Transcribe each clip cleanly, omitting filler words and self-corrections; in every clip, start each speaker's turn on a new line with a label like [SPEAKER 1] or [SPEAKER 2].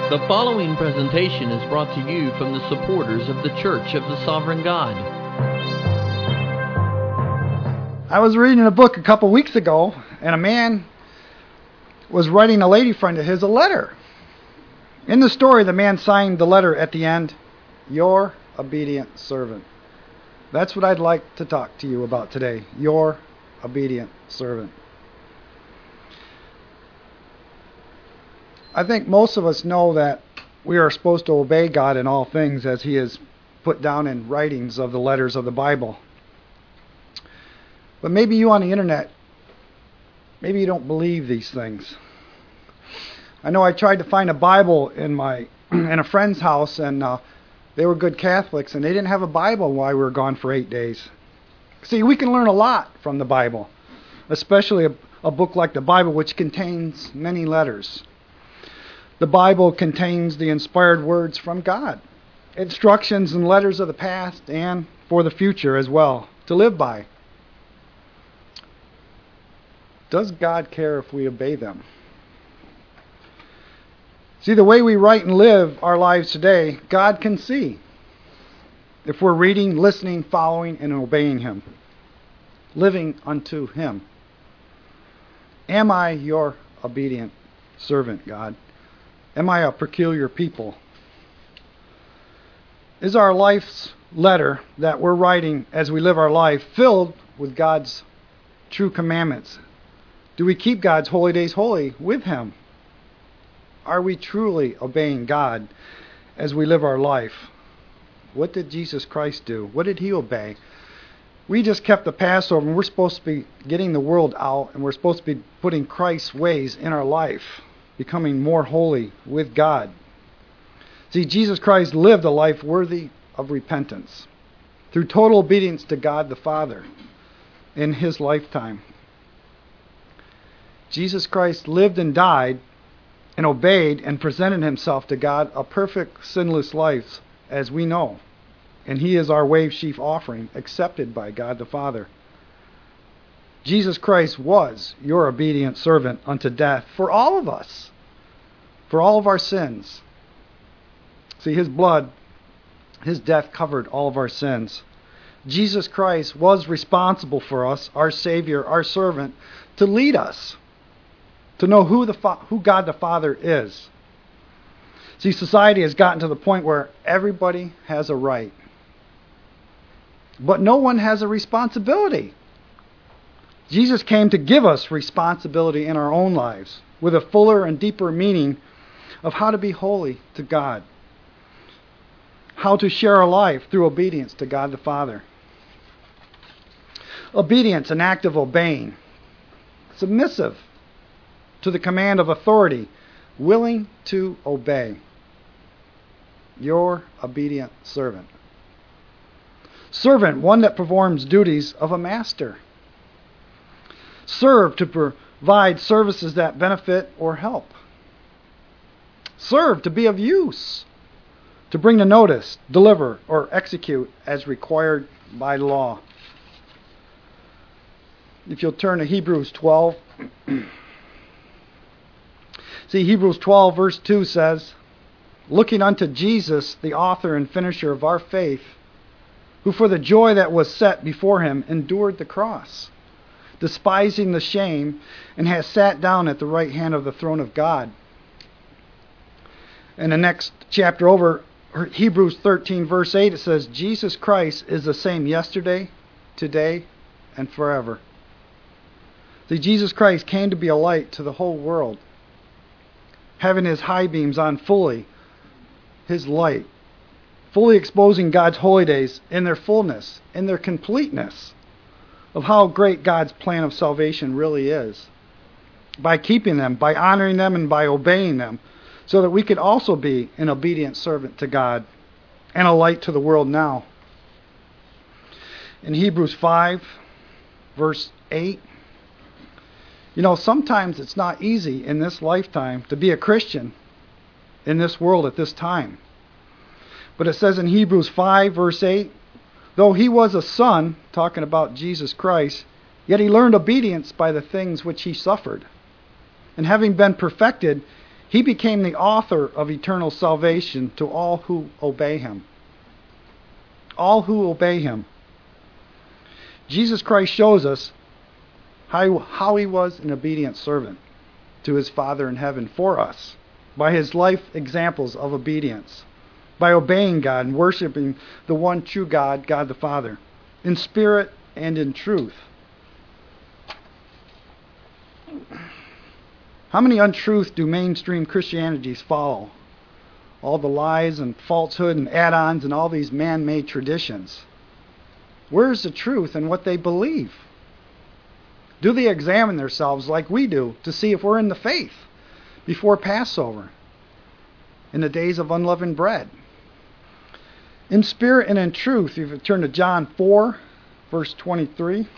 [SPEAKER 1] The following presentation is brought to you from the supporters of the Church of the Sovereign God.
[SPEAKER 2] I was reading a book a couple weeks ago, and a man was writing a lady friend of his a letter. In the story, the man signed the letter at the end, "Your obedient servant." That's what I'd like to talk to you about today, your obedient servant. I think most of us know that we are supposed to obey God in all things as He is put down in writings of the letters of the Bible. But maybe you on the internet, maybe you don't believe these things. I know I tried to find a Bible in a friend's house, and they were good Catholics, and they didn't have a Bible while we were gone for 8 days. See, we can learn a lot from the Bible, especially a book like the Bible, which contains many letters. The Bible contains the inspired words from God, instructions and letters of the past and for the future as well, to live by. Does God care if we obey them? See, the way we write and live our lives today, God can see if we're reading, listening, following, and obeying Him, living unto Him. Am I your obedient servant, God? Am I a peculiar people? Is our life's letter that we're writing as we live our life filled with God's true commandments? Do we keep God's holy days holy with Him? Are we truly obeying God as we live our life? What did Jesus Christ do? What did He obey? We just kept the Passover, and we're supposed to be getting the world out, and we're supposed to be putting Christ's ways in our life, becoming more holy with God. See, Jesus Christ lived a life worthy of repentance through total obedience to God the Father in His lifetime. Jesus Christ lived and died and obeyed and presented Himself to God a perfect, sinless life, as we know. And He is our wave sheaf offering, accepted by God the Father. Jesus Christ was your obedient servant unto death for all of us, for all of our sins. See, His blood, His death covered all of our sins. Jesus Christ was responsible for us, our Savior, our servant, to lead us, to know who God the Father is. See, society has gotten to the point where everybody has a right, but no one has a responsibility. Jesus came to give us responsibility in our own lives with a fuller and deeper meaning of how to be holy to God, how to share our life through obedience to God the Father. Obedience, an act of obeying, submissive to the command of authority, willing to obey. Your obedient servant. Servant, one that performs duties of a master. Serve, to provide services that benefit or help. Serve, to be of use, to bring the notice, deliver, or execute as required by law. If you'll turn to Hebrews 12. See, Hebrews 12 verse 2 says, "Looking unto Jesus, the author and finisher of our faith, who for the joy that was set before Him endured the cross, despising the shame, and has sat down at the right hand of the throne of God." In the next chapter over, Hebrews 13 verse 8, it says, "Jesus Christ is the same yesterday, today, and forever." See, Jesus Christ came to be a light to the whole world, having His high beams on fully, His light, fully exposing God's holy days in their fullness, in their completeness of how great God's plan of salvation really is, by keeping them, by honoring them, and by obeying them, so that we could also be an obedient servant to God and a light to the world now. In Hebrews 5, verse 8, sometimes it's not easy in this lifetime to be a Christian in this world at this time. But it says in Hebrews 5, verse 8, "Though He was a son," talking about Jesus Christ, "yet He learned obedience by the things which He suffered. And having been perfected, He became the author of eternal salvation to all who obey him. All who obey him. Jesus Christ shows us how he was an obedient servant to his Father in heaven for us by his life examples of obedience, by obeying God and worshiping the one true God, God the Father, in spirit and in truth. How many untruths do mainstream Christianities follow? All the lies and falsehood and add-ons and all these man-made traditions. Where's the truth in what they believe? Do they examine themselves like we do to see if we're in the faith before Passover, in the days of unleavened bread? In spirit and in truth, if you turn to John 4, verse 23,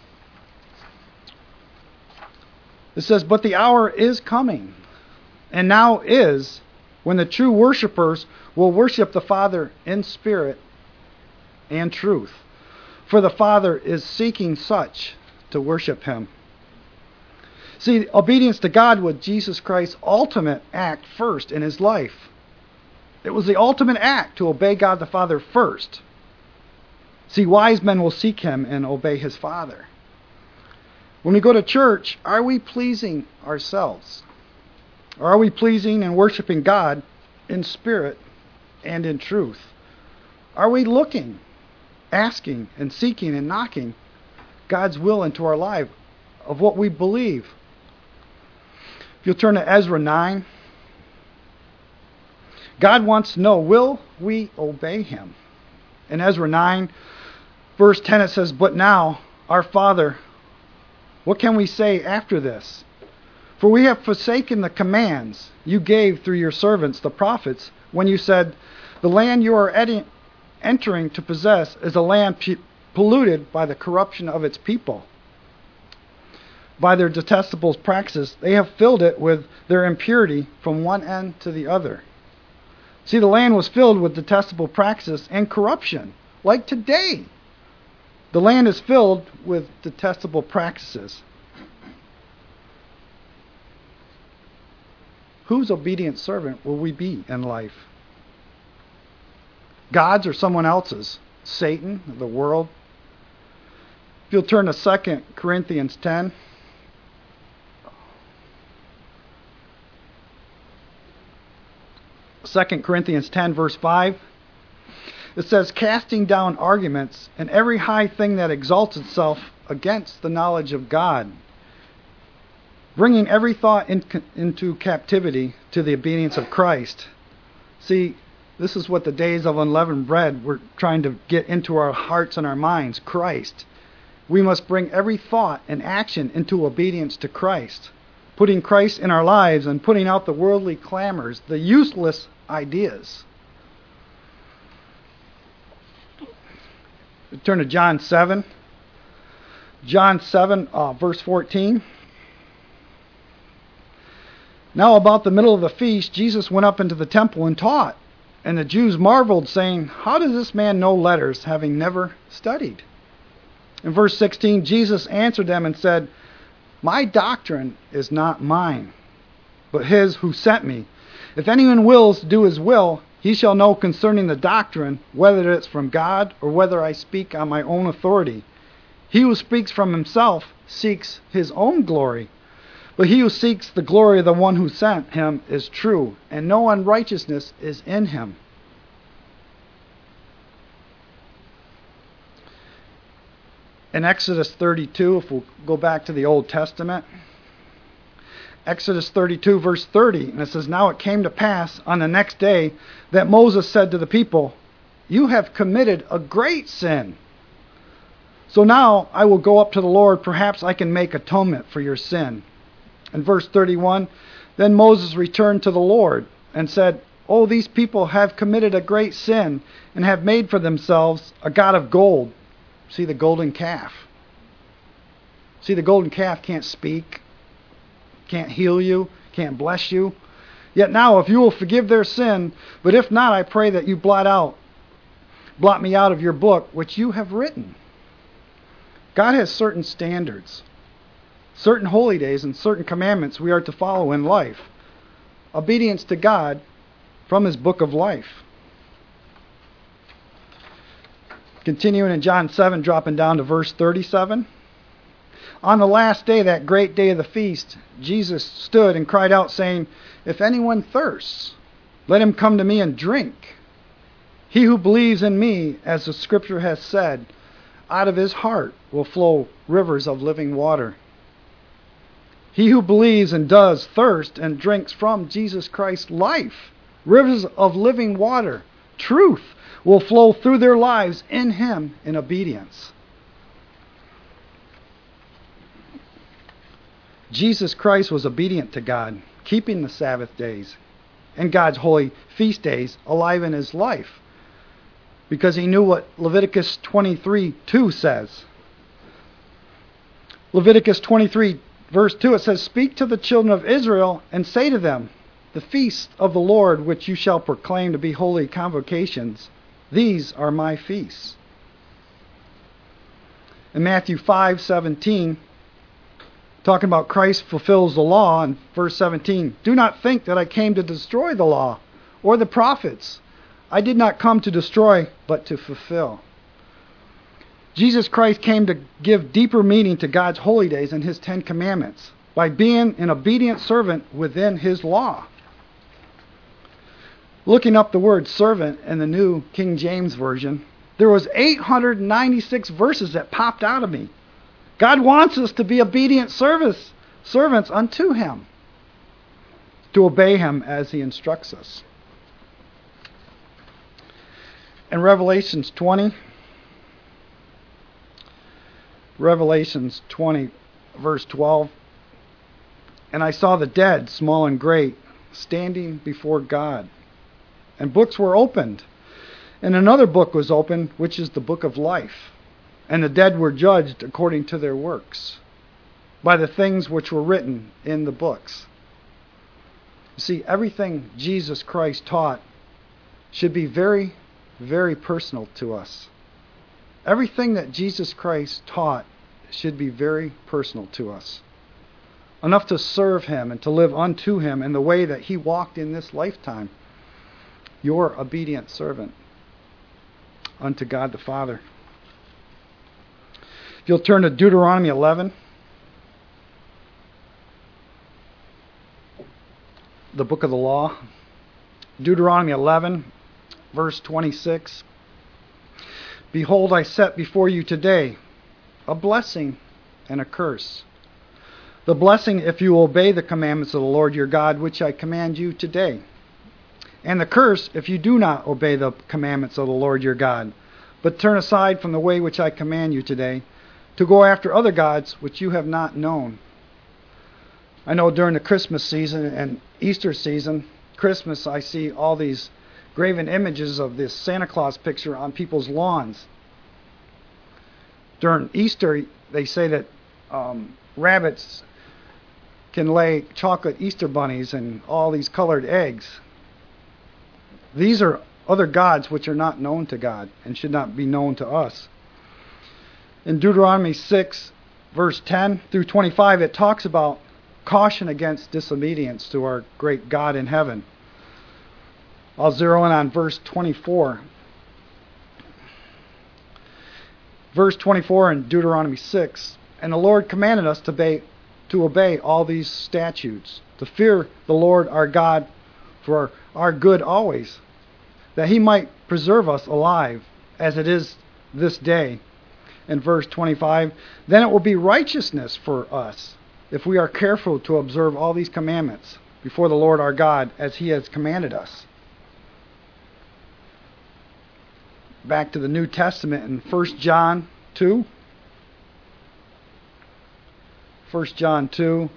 [SPEAKER 2] it says, "But the hour is coming, and now is, when the true worshipers will worship the Father in spirit and truth. For the Father is seeking such to worship him." See, obedience to God was Jesus Christ's ultimate act first in his life. It was the ultimate act to obey God the Father first. See, wise men will seek him and obey his Father. When we go to church, are we pleasing ourselves? Or are we pleasing and worshiping God in spirit and in truth? Are we looking, asking, and seeking and knocking God's will into our life of what we believe? If you'll turn to Ezra 9, God wants to know, will we obey him? In Ezra 9, verse 10, it says, "But now, our Father, what can we say after this? For we have forsaken the commands you gave through your servants, the prophets, when you said, 'The land you are entering to possess is a land polluted by the corruption of its people. By their detestable practices, they have filled it with their impurity from one end to the other.'" See, the land was filled with detestable practices and corruption, like today. The land is filled with detestable practices. Whose obedient servant will we be in life? God's or someone else's? Satan, the world? If you'll turn to 2 Corinthians 10. 2 Corinthians 10, verse 5. It says, "Casting down arguments and every high thing that exalts itself against the knowledge of God, bringing every thought into captivity to the obedience of Christ." See, this is what the days of unleavened bread we're trying to get into our hearts and our minds, Christ. We must bring every thought and action into obedience to Christ, putting Christ in our lives and putting out the worldly clamors, the useless ideas. Turn to John 7. John 7, verse 14. "Now about the middle of the feast, Jesus went up into the temple and taught. And the Jews marveled, saying, 'How does this man know letters, having never studied?' In verse 16, Jesus answered them and said, 'My doctrine is not mine, but his who sent me. If anyone wills to do his will, he shall know concerning the doctrine, whether it's from God or whether I speak on my own authority. He who speaks from himself seeks his own glory. But he who seeks the glory of the one who sent him is true, and no unrighteousness is in him.'" In Exodus 32, if we'll go back to the Old Testament, Exodus 32, verse 30, and it says, "Now it came to pass on the next day that Moses said to the people, 'You have committed a great sin. So now I will go up to the Lord, perhaps I can make atonement for your sin.' In verse 31, "Then Moses returned to the Lord and said, 'Oh, these people have committed a great sin and have made for themselves a god of gold.'" See the golden calf. See, the golden calf can't speak, can't heal you, can't bless you. "Yet now, if you will forgive their sin, but if not, I pray that you blot me out of your book, which you have written." God has certain standards, certain holy days, and certain commandments we are to follow in life. obedience to God from his book of life. Continuing in John 7, dropping down to verse 37. On the last day, that great day of the feast, Jesus stood and cried out, saying, "If anyone thirsts, let him come to me and drink. He who believes in me, as the scripture has said, out of his heart will flow rivers of living water." He who believes and does thirst and drinks from Jesus Christ's life, rivers of living water, truth, will flow through their lives in him in obedience. Jesus Christ was obedient to God, keeping the Sabbath days and God's holy feast days alive in his life, because he knew what Leviticus 23:2 says. Leviticus 23 verse 2, it says, "Speak to the children of Israel and say to them, the feasts of the Lord which you shall proclaim to be holy convocations, these are my feasts." In Matthew 5:17, talking about Christ fulfills the law, in verse 17, "Do not think that I came to destroy the law or the prophets. I did not come to destroy, but to fulfill." Jesus Christ came to give deeper meaning to God's holy days and his 10 commandments by being an obedient servant within his law. Looking up the word servant in the New King James Version, there was 896 verses that popped out of me. God wants us to be obedient servants unto him, to obey him as he instructs us. In Revelations 20, verse 12, "And I saw the dead, small and great, standing before God. And books were opened. And another book was opened, which is the book of life. And the dead were judged according to their works, by the things which were written in the books." You see, everything Jesus Christ taught should be very, very personal to us. Everything that Jesus Christ taught should be very personal to us. Enough to serve him and to live unto him in the way that he walked in this lifetime. Your obedient servant unto God the Father. If you'll turn to Deuteronomy 11, the book of the law. Deuteronomy 11, verse 26. "Behold, I set before you today a blessing and a curse. The blessing if you obey the commandments of the Lord your God, which I command you today. And the curse if you do not obey the commandments of the Lord your God, but turn aside from the way which I command you today, to go after other gods which you have not known." I know during the Christmas season and Easter season, Christmas, I see all these graven images of this Santa Claus picture on people's lawns. During Easter, they say that rabbits can lay chocolate Easter bunnies and all these colored eggs. These are other gods which are not known to God and should not be known to us. In Deuteronomy 6, verse 10 through 25, it talks about caution against disobedience to our great God in heaven. I'll zero in on verse 24. Verse 24 in Deuteronomy 6, "And the Lord commanded us to obey all these statutes, to fear the Lord our God for our good always, that he might preserve us alive, as it is this day." In verse 25, "Then it will be righteousness for us, if we are careful to observe all these commandments before the Lord our God, as he has commanded us." Back to the New Testament in 1 John 2. 1 John 2.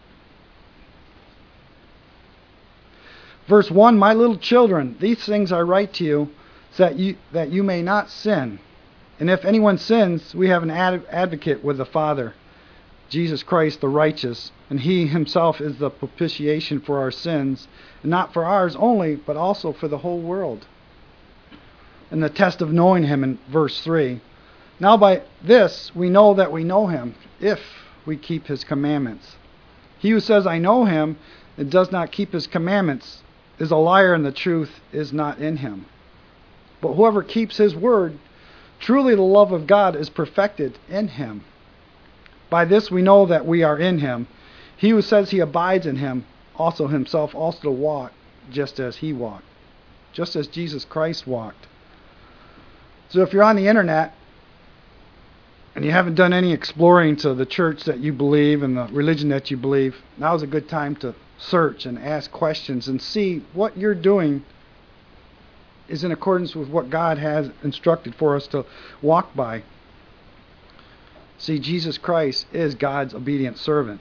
[SPEAKER 2] Verse 1, "My little children, these things I write to you, so that you may not sin. And if anyone sins, we have an advocate with the Father, Jesus Christ the righteous, and he himself is the propitiation for our sins, and not for ours only, but also for the whole world." And the test of knowing him in verse 3, "Now by this we know that we know him, if we keep his commandments. He who says, 'I know him,' and does not keep his commandments is a liar, and the truth is not in him. But whoever keeps his word, truly the love of God is perfected in him. By this we know that we are in him. He who says he abides in him also himself also walk just as he walked, just as Jesus Christ walked. So if you're on the internet and you haven't done any exploring to the church that you believe and the religion that you believe, now's a good time to search and ask questions and see what you're doing is in accordance with what God has instructed for us to walk by. See, Jesus Christ is God's obedient servant.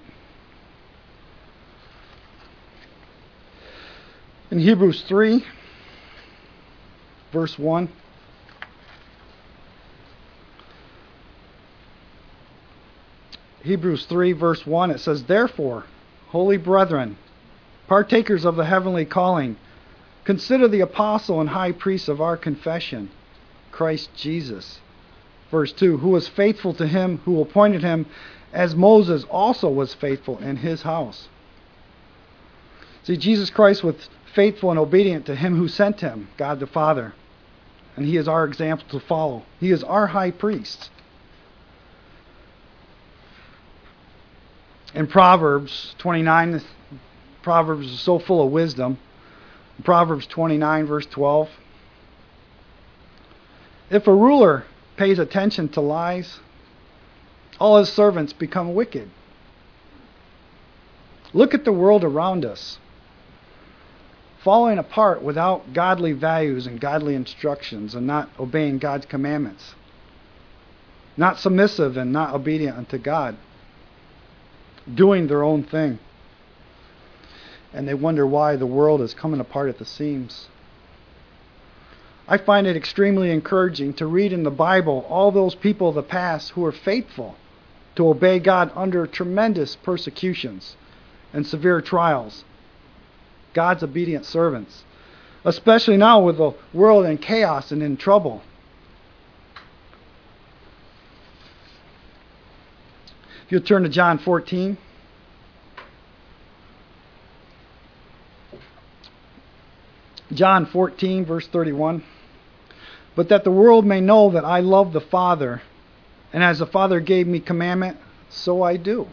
[SPEAKER 2] In Hebrews 3, verse 1, Hebrews 3, verse 1, it says, "Therefore, holy brethren, partakers of the heavenly calling, consider the apostle and high priest of our confession, Christ Jesus." Verse 2, "Who was faithful to him who appointed him, as Moses also was faithful in his house." See, Jesus Christ was faithful and obedient to him who sent him, God the Father. And he is our example to follow. He is our high priest. In Proverbs 29, Proverbs is so full of wisdom. Proverbs 29, verse 12. "If a ruler pays attention to lies, all his servants become wicked." Look at the world around us, falling apart without godly values and godly instructions, and not obeying God's commandments. Not submissive and not obedient unto God. Doing their own thing. And they wonder why the world is coming apart at the seams. I find it extremely encouraging to read in the Bible all those people of the past who were faithful to obey God under tremendous persecutions and severe trials. God's obedient servants. Especially now with the world in chaos and in trouble. If you'll turn to John 14. John 14, verse 31. "But that the world may know that I love the Father, and as the Father gave me commandment, so I do."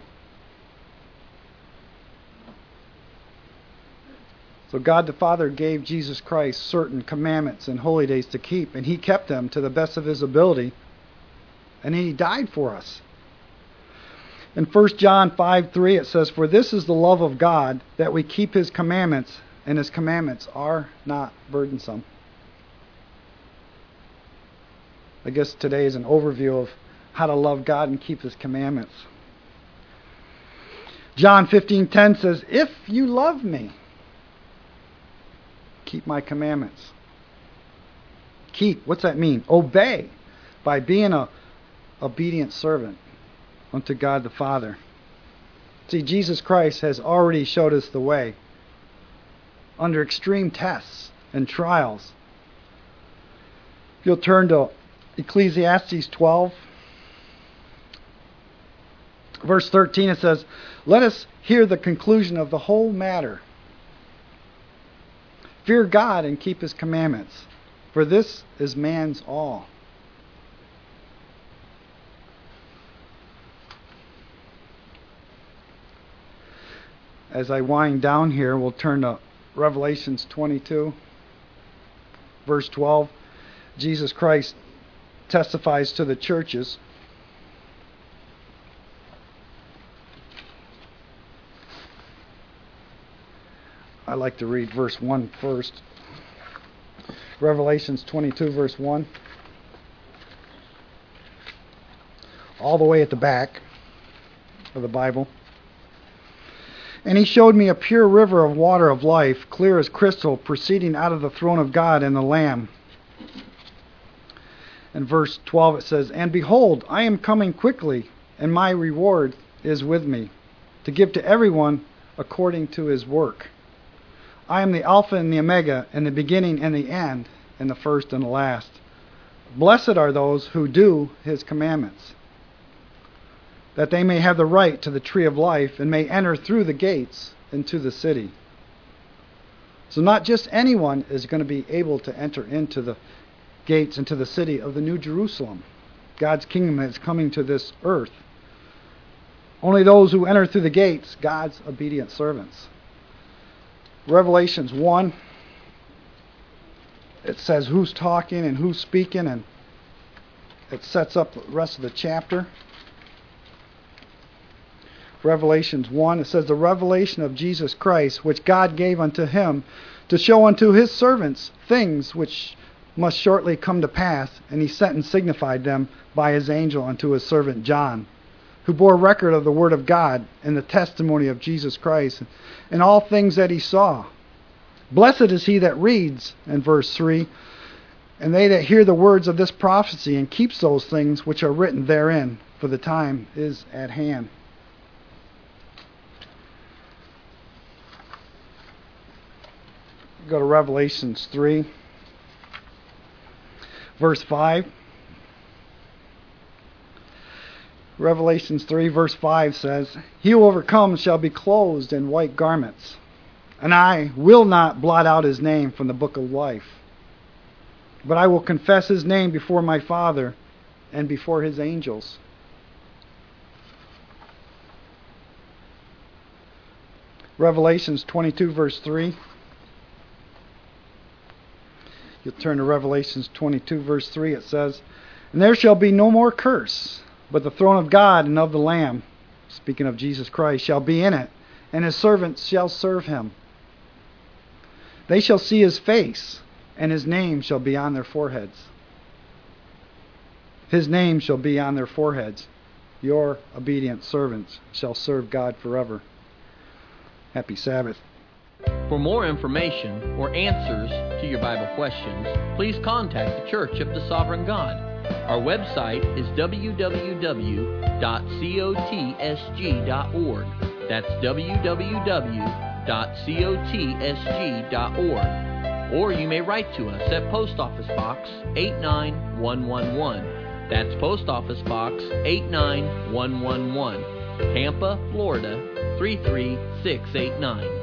[SPEAKER 2] So God the Father gave Jesus Christ certain commandments and holy days to keep, and he kept them to the best of his ability, and he died for us. In 1 John 5:3 it says, "For this is the love of God, that we keep his commandments, and his commandments are not burdensome." I guess today is an overview of how to love God and keep his commandments. John 15:10 says, "If you love me, keep my commandments." Keep, what's that mean? Obey, by being an obedient servant unto God the Father. See, Jesus Christ has already showed us the way under extreme tests and trials. If you'll turn to Ecclesiastes 12, verse 13, it says, "Let us hear the conclusion of the whole matter. Fear God and keep his commandments, for this is man's all." As I wind down here, we'll turn to Revelations 22, verse 12. Jesus Christ testifies to the churches. I like to read verse 1 first. Revelations 22, verse 1. All the way at the back of the Bible. "And he showed me a pure river of water of life, clear as crystal, proceeding out of the throne of God and the Lamb." In verse 12 it says, "And behold, I am coming quickly, and my reward is with me, to give to everyone according to his work. I am the Alpha and the Omega, and the beginning and the end, and the first and the last. Blessed are those who do his commandments, that they may have the right to the tree of life, and may enter through the gates into the city. So not just anyone is going to be able to enter into the gates, into the city of the New Jerusalem. God's kingdom is coming to this earth. Only those who enter through the gates, God's obedient servants. Revelations 1, it says who's talking and who's speaking, and it sets up the rest of the chapter. Revelations 1, it says, the revelation of Jesus Christ, which God gave unto him, to show unto his servants things which must shortly come to pass, and he sent and signified them by his angel unto his servant John, who bore record of the word of God and the testimony of Jesus Christ, and all things that he saw. Blessed is he that reads, in verse 3, and they that hear the words of this prophecy, and keeps those things which are written therein, for the time is at hand. Go to Revelations 3, verse 5. Revelations 3, verse 5 says, he who overcomes shall be clothed in white garments, and I will not blot out his name from the book of life, but I will confess his name before my Father and before his angels. Revelations 22, verse 3. You'll turn to Revelations 22, verse 3. It says, and there shall be no more curse, but the throne of God and of the Lamb, speaking of Jesus Christ, shall be in it, and his servants shall serve him. They shall see his face, and his name shall be on their foreheads. His name shall be on their foreheads. Your obedient servants shall serve God forever. Happy Sabbath.
[SPEAKER 1] For more information or answers to your Bible questions, please contact the Church of the Sovereign God. Our website is www.cotsg.org. That's www.cotsg.org. Or you may write to us at Post Office Box 89111. That's Post Office Box 89111, Tampa, Florida 33689.